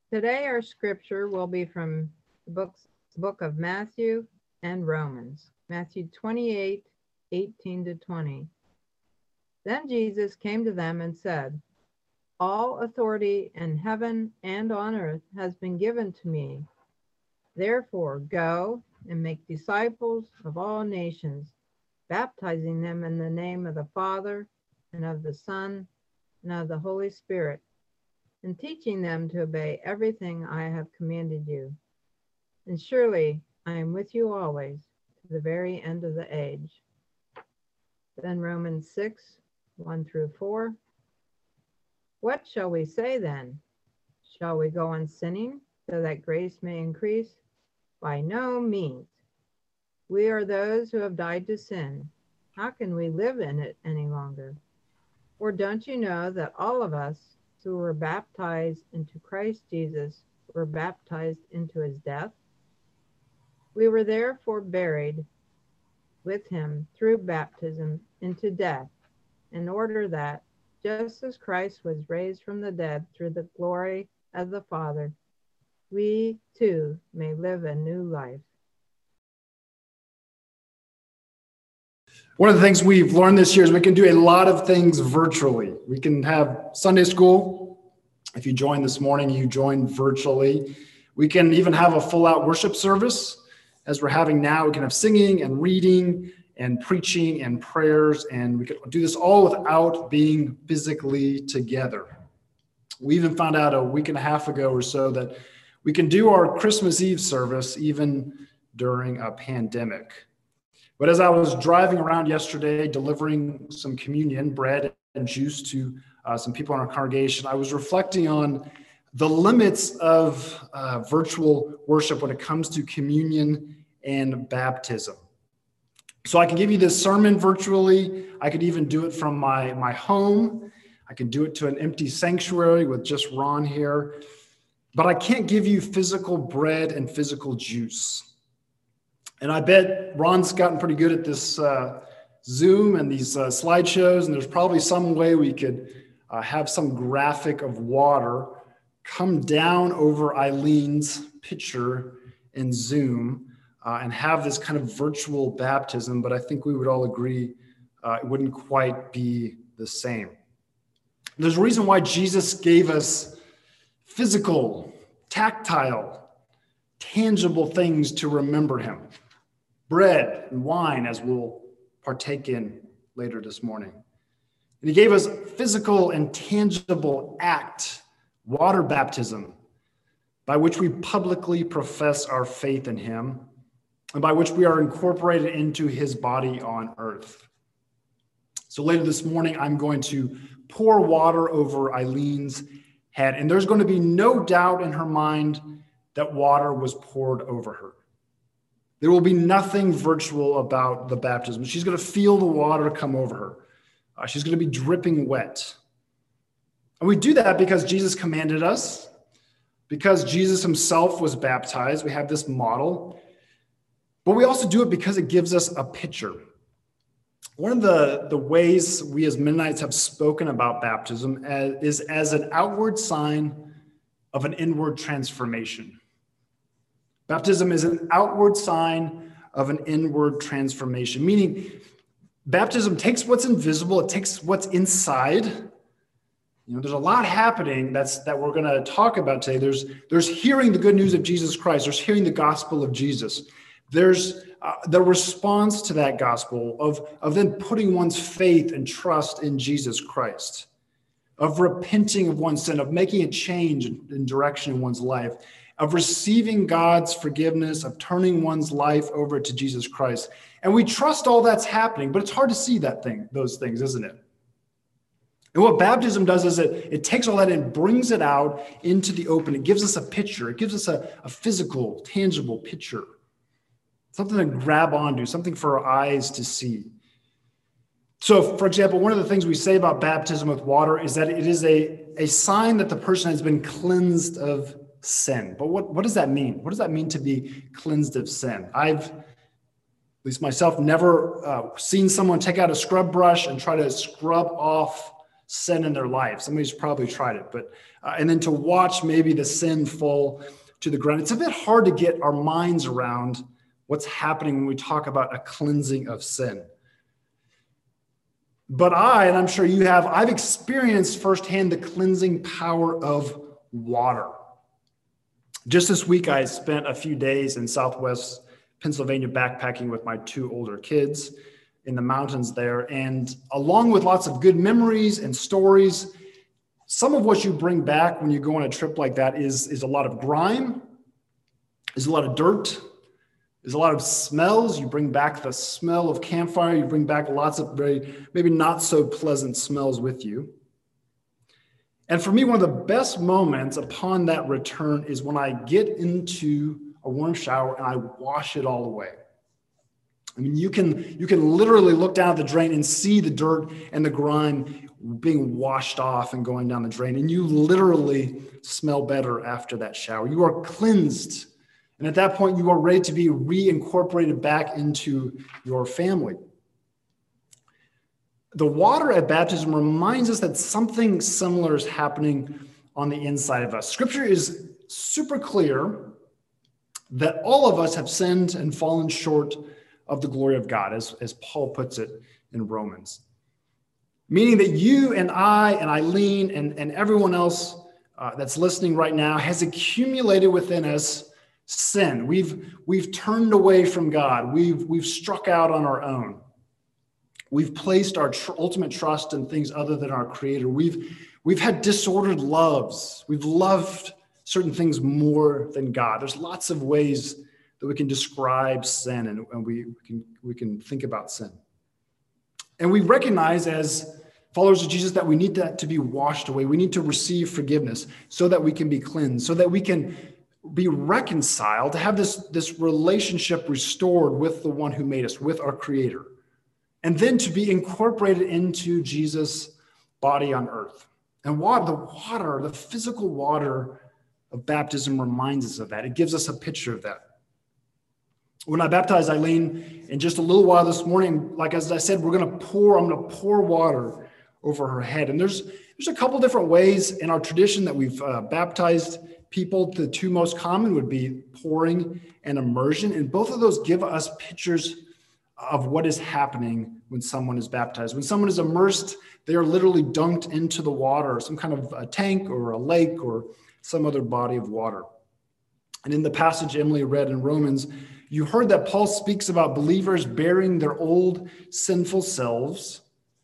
Today our scripture will be from the book of Matthew and Romans. Matthew 28:18-20. Then Jesus came to them and said, "All authority in heaven and on earth has been given to me. Therefore go and make disciples of all nations, baptizing them in the name of the Father and of the Son and of the Holy Spirit, and teaching them to obey everything I have commanded you. And surely I am with you always to the very end of the age." Then Romans 6:1-4. What shall we say then? Shall we go on sinning so that grace may increase? By no means. We are those who have died to sin. How can we live in it any longer? Or don't you know that all of us who were baptized into Christ Jesus were baptized into his death? We were therefore buried with him through baptism into death, in order that, just as Christ was raised from the dead through the glory of the Father, we too may live a new life. One of the things we've learned this year is we can do a lot of things virtually. We can have Sunday school. If you joined this morning, you joined virtually. We can even have a full-out worship service as we're having now. We can have singing and reading and preaching and prayers, and we can do this all without being physically together. We even found out a week and a half ago or so that we can do our Christmas Eve service even during a pandemic. But as I was driving around yesterday, delivering some communion, bread and juice to some people in our congregation, I was reflecting on the limits of virtual worship when it comes to communion and baptism. So I can give you this sermon virtually. I could even do it from my home. I could do it to an empty sanctuary with just Ron here. But I can't give you physical bread and physical juice. And I bet Ron's gotten pretty good at this Zoom and these slideshows, and there's probably some way we could have some graphic of water come down over Eileen's picture in Zoom and have this kind of virtual baptism, but I think we would all agree it wouldn't quite be the same. There's a reason why Jesus gave us physical, tactile, tangible things to remember him. Bread and wine, as we'll partake in later this morning. And he gave us physical and tangible act, water baptism, by which we publicly profess our faith in him and by which we are incorporated into his body on earth. So later this morning, I'm going to pour water over Eileen's head, and there's going to be no doubt in her mind that water was poured over her. There will be nothing virtual about the baptism. She's going to feel the water come over her. She's going to be dripping wet. And we do that because Jesus commanded us, because Jesus himself was baptized. We have this model. But we also do it because it gives us a picture. One of the ways we as Mennonites have spoken about baptism is as an outward sign of an inward transformation. Baptism is an outward sign of an inward transformation, meaning baptism takes what's invisible, it takes what's inside. There's a lot happening that we're going to talk about today. There's hearing the good news of Jesus Christ. There's hearing the gospel of Jesus. There's the response to that gospel of then putting one's faith and trust in Jesus Christ, of repenting of one's sin, of making a change in direction in one's life, of receiving God's forgiveness, of turning one's life over to Jesus Christ. And we trust all that's happening, but it's hard to see those things, isn't it? And what baptism does is it takes all that and brings it out into the open. It gives us a picture. It gives us a physical, tangible picture, something to grab onto, something for our eyes to see. So, for example, one of the things we say about baptism with water is that it is a sign that the person has been cleansed of sin. But what does that mean? What does that mean to be cleansed of sin? I've, at least myself, never seen someone take out a scrub brush and try to scrub off sin in their life. Somebody's probably tried it, but and then to watch maybe the sin fall to the ground. It's a bit hard to get our minds around what's happening when we talk about a cleansing of sin. But and I'm sure you have, I've experienced firsthand the cleansing power of water. Just this week, I spent a few days in Southwest Pennsylvania backpacking with my 2 older kids in the mountains there. And along with lots of good memories and stories, some of what you bring back when you go on a trip like that is a lot of grime, is a lot of dirt, is a lot of smells. You bring back the smell of campfire. You bring back lots of maybe not so pleasant smells with you. And for me, one of the best moments upon that return is when I get into a warm shower and I wash it all away. I mean, you can literally look down at the drain and see the dirt and the grime being washed off and going down the drain. And you literally smell better after that shower. You are cleansed. And at that point, you are ready to be reincorporated back into your family. The water at baptism reminds us that something similar is happening on the inside of us. Scripture is super clear that all of us have sinned and fallen short of the glory of God, as Paul puts it in Romans. Meaning that you and I and Eileen and everyone else that's listening right now has accumulated within us sin. We've turned away from God. We've struck out on our own. We've placed our ultimate trust in things other than our Creator. We've had disordered loves. We've loved certain things more than God. There's lots of ways that we can describe sin, and we can think about sin. And we recognize as followers of Jesus that we need that to be washed away. We need to receive forgiveness so that we can be cleansed, so that we can be reconciled, to have this relationship restored with the one who made us, with our Creator. And then to be incorporated into Jesus' body on earth. And the physical water of baptism reminds us of that. It gives us a picture of that. When I baptized Eileen in just a little while this morning, like as I said, I'm going to pour water over her head. And there's a couple different ways in our tradition that we've baptized people. The 2 most common would be pouring and immersion. And both of those give us pictures of what is happening when someone is baptized. When someone is immersed, they are literally dunked into the water, some kind of a tank or a lake or some other body of water. And in the passage Emily read in Romans, you heard that Paul speaks about believers bearing their old sinful selves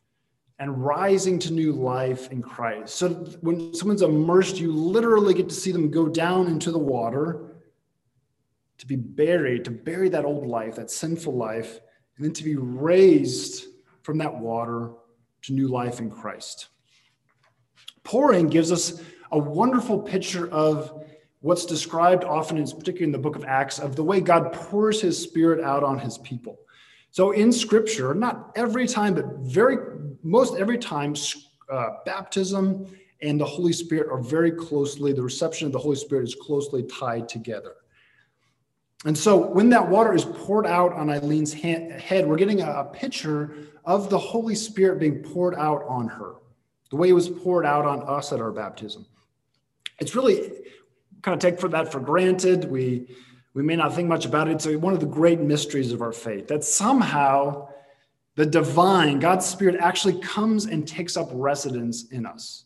and rising to new life in Christ. So when someone's immersed, you literally get to see them go down into the water to be buried, to bury that old life, that sinful life, and then to be raised from that water to new life in Christ. Pouring gives us a wonderful picture of what's described often, particularly in the book of Acts, of the way God pours his Spirit out on his people. So in Scripture, not every time, but most every time, baptism and the Holy Spirit are very closely, the reception of the Holy Spirit is closely tied together. And so when that water is poured out on Eileen's head, we're getting a picture of the Holy Spirit being poured out on her, the way it was poured out on us at our baptism. It's really kind of take that for granted. We may not think much about it. It's one of the great mysteries of our faith, that somehow the divine, God's Spirit, actually comes and takes up residence in us.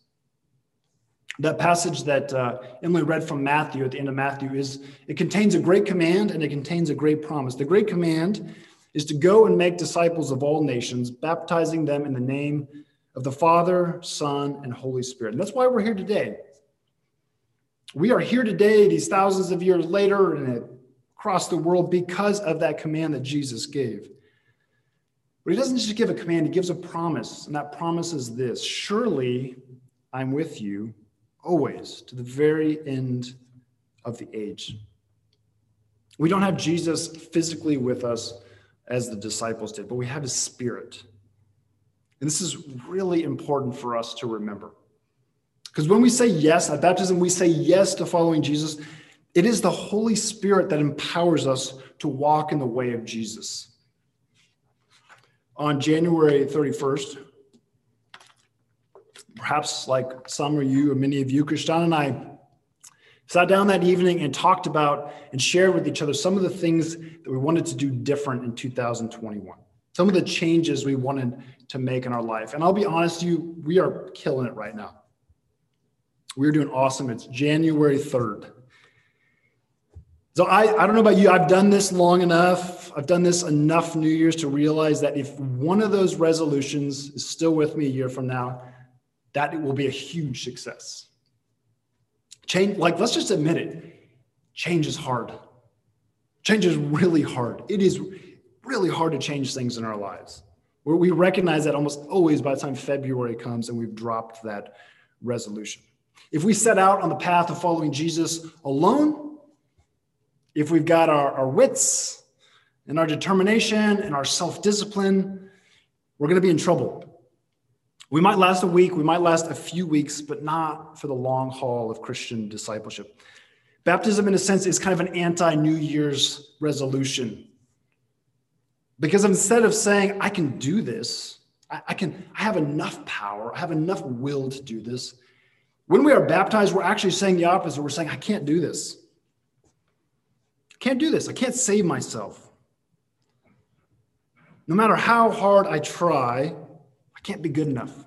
That passage that Emily read from Matthew, at the end of Matthew, it contains a great command and it contains a great promise. The great command is to go and make disciples of all nations, baptizing them in the name of the Father, Son, and Holy Spirit. And that's why we're here today. We are here today, these thousands of years later, and across the world, because of that command that Jesus gave. But he doesn't just give a command, he gives a promise. And that promise is this: surely I'm with you always, to the very end of the age. We don't have Jesus physically with us as the disciples did, but we have his Spirit. And this is really important for us to remember. Because when we say yes at baptism, we say yes to following Jesus. It is the Holy Spirit that empowers us to walk in the way of Jesus. On January 31st, perhaps like some of you or many of you, Christian and I sat down that evening and talked about and shared with each other some of the things that we wanted to do different in 2021. Some of the changes we wanted to make in our life. And I'll be honest with you, we are killing it right now. We're doing awesome. It's January 3rd. So I don't know about you, I've done this long enough. I've done this enough New Year's to realize that if one of those resolutions is still with me a year from now, that it will be a huge success. Change, like, let's just admit it. Change is hard. Change is really hard. It is really hard to change things in our lives. Where we recognize that almost always by the time February comes and we've dropped that resolution. If we set out on the path of following Jesus alone, if we've got our wits and our determination and our self-discipline, we're going to be in trouble. We might last a week, we might last a few weeks, but not for the long haul of Christian discipleship. Baptism, in a sense, is kind of an anti-New Year's resolution. Because instead of saying, I can do this, I have enough power, I have enough will to do this, when we are baptized, we're actually saying the opposite. We're saying, I can't do this. I can't do this. I can't save myself. No matter how hard I try, I can't be good enough.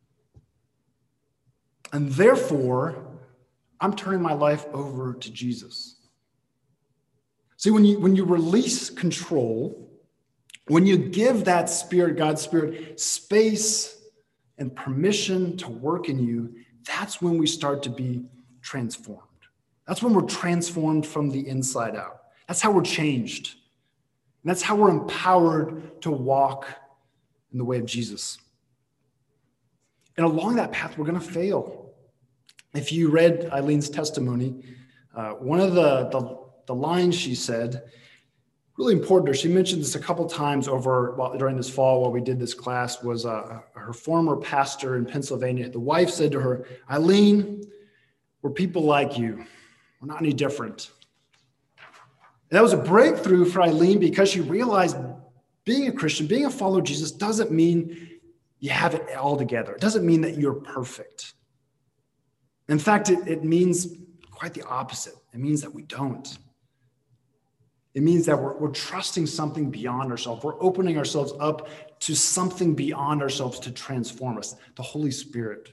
And therefore, I'm turning my life over to Jesus. See, when you release control, when you give that Spirit, God's Spirit, space and permission to work in you, that's when we start to be transformed. That's when we're transformed from the inside out. That's how we're changed. And that's how we're empowered to walk in the way of Jesus. And along that path, we're going to fail. If you read Eileen's testimony, one of the lines she said, really important. She mentioned this a couple times during this fall while we did this class, was her former pastor in Pennsylvania. The wife said to her, Eileen, we're people like you. We're not any different. And that was a breakthrough for Eileen because she realized being a Christian, being a follower of Jesus doesn't mean you have it all together. It doesn't mean that you're perfect. In fact, it means quite the opposite. It means that we don't. It means that we're trusting something beyond ourselves. We're opening ourselves up to something beyond ourselves to transform us, the Holy Spirit.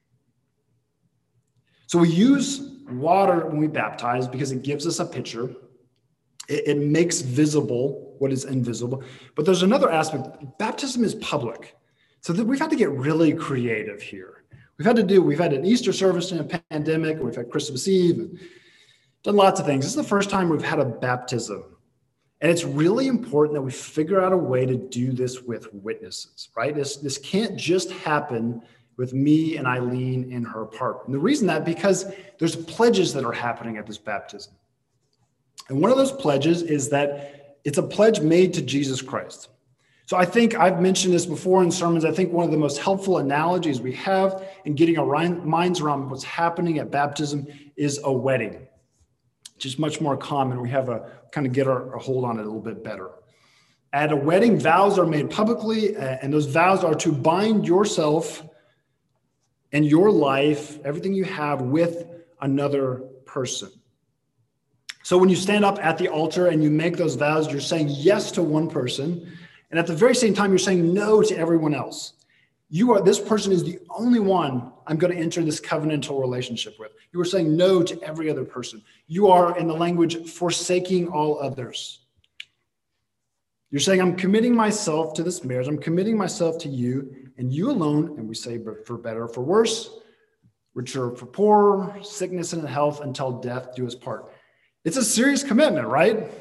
So we use water when we baptize because it gives us a picture. It makes visible what is invisible. But there's another aspect. Baptism is public. So we've had to get really creative here. We've had an Easter service in a pandemic. We've had Christmas Eve. And done lots of things. This is the first time we've had a baptism. And it's really important that we figure out a way to do this with witnesses, right? This can't just happen with me and Eileen in her apartment. And the reason that, because there's pledges that are happening at this baptism. And one of those pledges is that it's a pledge made to Jesus Christ. So I think I've mentioned this before in sermons. I think one of the most helpful analogies we have in getting our minds around what's happening at baptism is a wedding. Which is much more common. We have a kind of get our hold on it a little bit better. At a wedding, vows are made publicly, and those vows are to bind yourself and your life, everything you have, with another person. So when you stand up at the altar and you make those vows, you're saying yes to one person, and at the very same time, you're saying no to everyone else. This person is the only one I'm going to enter this covenantal relationship with. You are saying no to every other person. You are, in the language, forsaking all others. You're saying, I'm committing myself to this marriage. I'm committing myself to you and you alone. And we say, for better or for worse, richer or for poorer, sickness and health, until death do us part. It's a serious commitment, right?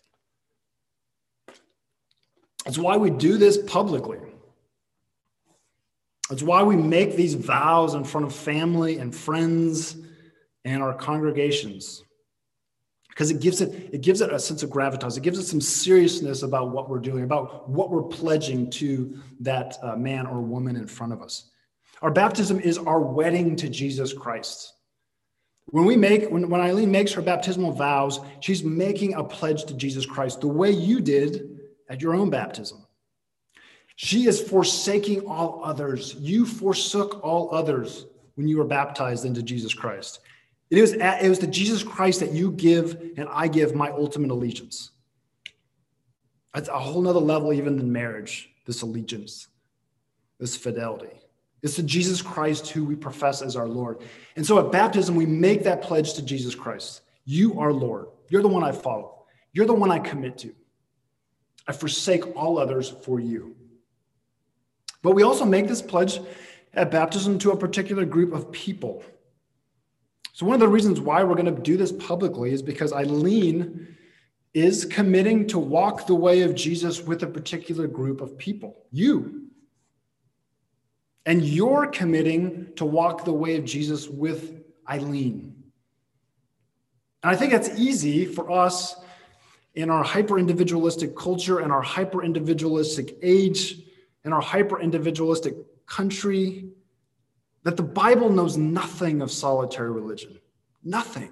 That's why we do this publicly. That's why we make these vows in front of family and friends and our congregations. Because it gives it a sense of gravitas. It gives it some seriousness about what we're doing, about what we're pledging to that man or woman in front of us. Our baptism is our wedding to Jesus Christ. When Eileen makes her baptismal vows, she's making a pledge to Jesus Christ the way you did at your own baptism. She is forsaking all others. You forsook all others when you were baptized into Jesus Christ. It was to Jesus Christ that you give and I give my ultimate allegiance. That's a whole nother level even than marriage, this allegiance, this fidelity. It's to Jesus Christ who we profess as our Lord. And so at baptism, we make that pledge to Jesus Christ. You are Lord. You're the one I follow. You're the one I commit to. I forsake all others for you. But we also make this pledge at baptism to a particular group of people. So one of the reasons why we're going to do this publicly is because Eileen is committing to walk the way of Jesus with a particular group of people, you. And you're committing to walk the way of Jesus with Eileen. And I think that's easy for us in our hyper-individualistic culture and our hyper-individualistic age and our hyper-individualistic country, that the Bible knows nothing of solitary religion. Nothing.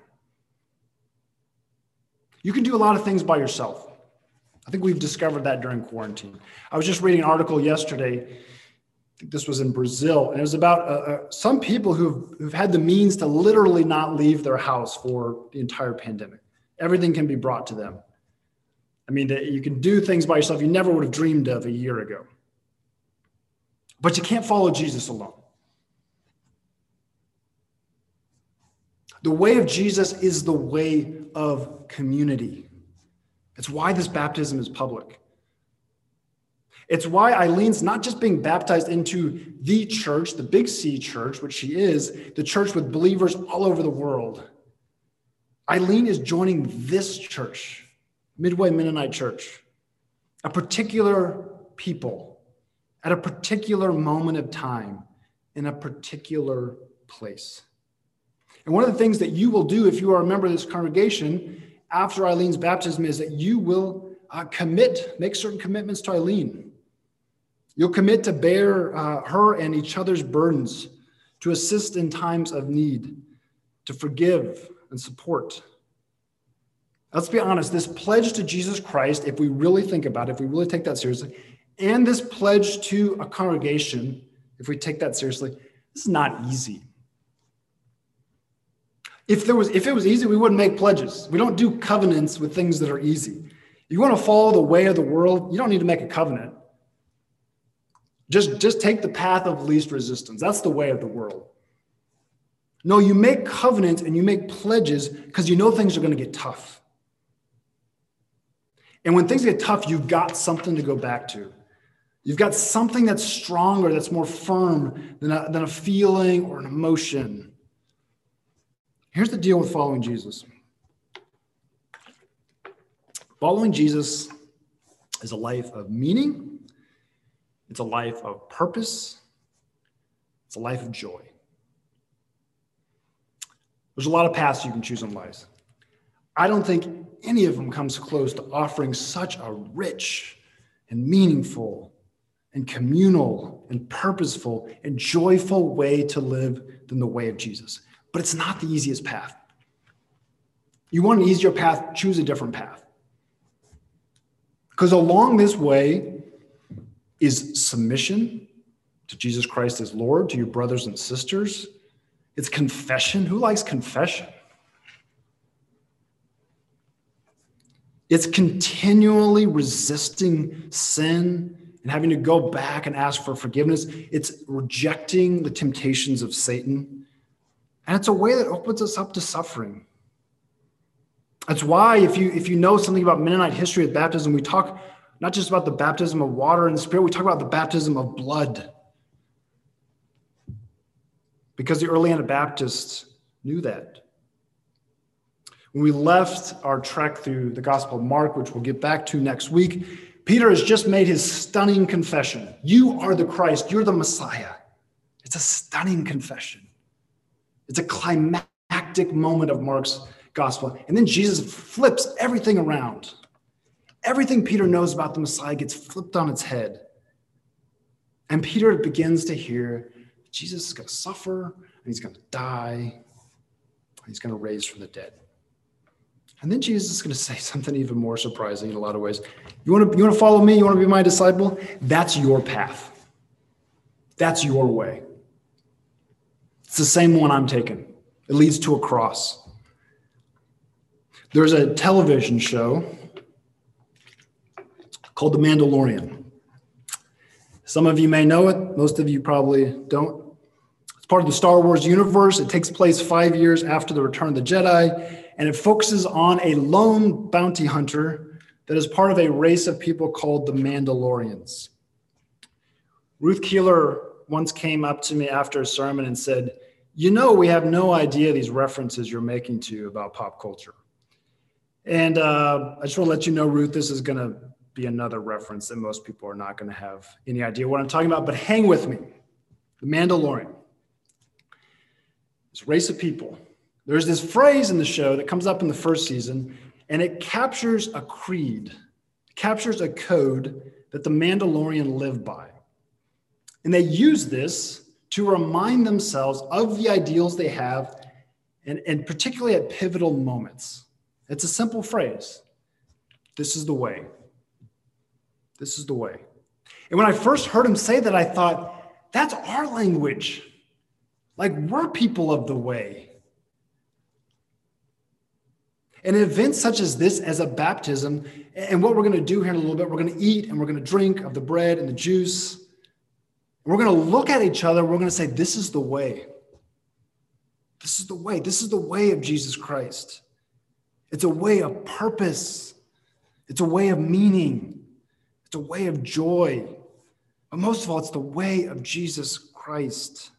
You can do a lot of things by yourself. I think we've discovered that during quarantine. I was just reading an article yesterday. I think this was in Brazil, and it was about some people who've had the means to literally not leave their house for the entire pandemic. Everything can be brought to them. I mean, you can do things by yourself you never would have dreamed of a year ago. But you can't follow Jesus alone. The way of Jesus is the way of community. It's why this baptism is public. It's why Eileen's not just being baptized into the church, the Big C church, which she is, the church with believers all over the world. Eileen is joining this church, Midway Mennonite Church, a particular people at a particular moment of time in a particular place. And one of the things that you will do if you are a member of this congregation after Eileen's baptism is that you will make certain commitments to Eileen. You'll commit to bear her and each other's burdens, to assist in times of need, to forgive and support. Let's be honest, this pledge to Jesus Christ, if we really think about it, if we really take that seriously, and this pledge to a congregation, if we take that seriously, this is not easy. If it was easy, we wouldn't make pledges. We don't do covenants with things that are easy. If you want to follow the way of the world, you don't need to make a covenant. Just take the path of least resistance. That's the way of the world. No, you make covenants and you make pledges because you know things are going to get tough. And when things get tough, you've got something to go back to. You've got something that's stronger, that's more firm than a feeling or an emotion. Here's the deal with following Jesus. Following Jesus is a life of meaning. It's a life of purpose. It's a life of joy. There's a lot of paths you can choose in life. I don't think any of them comes close to offering such a rich and meaningful and communal and purposeful and joyful way to live than the way of Jesus. But it's not the easiest path. You want an easier path, choose a different path. Because along this way is submission to Jesus Christ as Lord, to your brothers and sisters. It's confession. Who likes confession? It's continually resisting sin and having to go back and ask for forgiveness. It's rejecting the temptations of Satan. And it's a way that opens us up to suffering. That's why if you know something about Mennonite history of baptism, we talk not just about the baptism of water and the Spirit, we talk about the baptism of blood. Because the early Anabaptists knew that. When we left our trek through the Gospel of Mark, which we'll get back to next week, Peter has just made his stunning confession. You are the Christ. You're the Messiah. It's a stunning confession. It's a climactic moment of Mark's gospel. And then Jesus flips everything around. Everything Peter knows about the Messiah gets flipped on its head. And Peter begins to hear Jesus is going to suffer, and he's going to die, and he's going to raise from the dead. And then Jesus is going to say something even more surprising in a lot of ways. You want to follow me? You want to be my disciple? That's your path. That's your way. It's the same one I'm taking. It leads to a cross. There's a television show called The Mandalorian. Some of you may know it. Most of you probably don't. It's part of the Star Wars universe. It takes place 5 years after the Return of the Jedi, and it focuses on a lone bounty hunter that is part of a race of people called the Mandalorians. Ruth Keeler once came up to me after a sermon and said, "You know, we have no idea these references you're making to about pop culture." And I just want to let you know, Ruth, this is going to be another reference that most people are not going to have any idea what I'm talking about, but hang with me. The Mandalorian. This race of people. There's this phrase in the show that comes up in the first season, and it captures a creed, captures a code that the Mandalorian live by. And they use this to remind themselves of the ideals they have, and particularly at pivotal moments. It's a simple phrase. This is the way. This is the way. And when I first heard him say that, I thought, that's our language. Like, we're people of the way. And in events such as this, as a baptism, and what we're going to do here in a little bit, we're going to eat and we're going to drink of the bread and the juice. And we're going to look at each other. We're going to say, this is the way. This is the way. This is the way of Jesus Christ. It's a way of purpose. It's a way of meaning. It's a way of joy. But most of all, it's the way of Jesus Christ.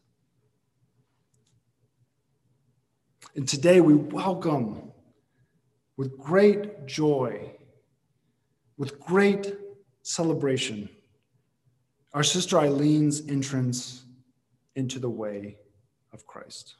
And today we welcome with great joy, with great celebration, our sister Eileen's entrance into the way of Christ.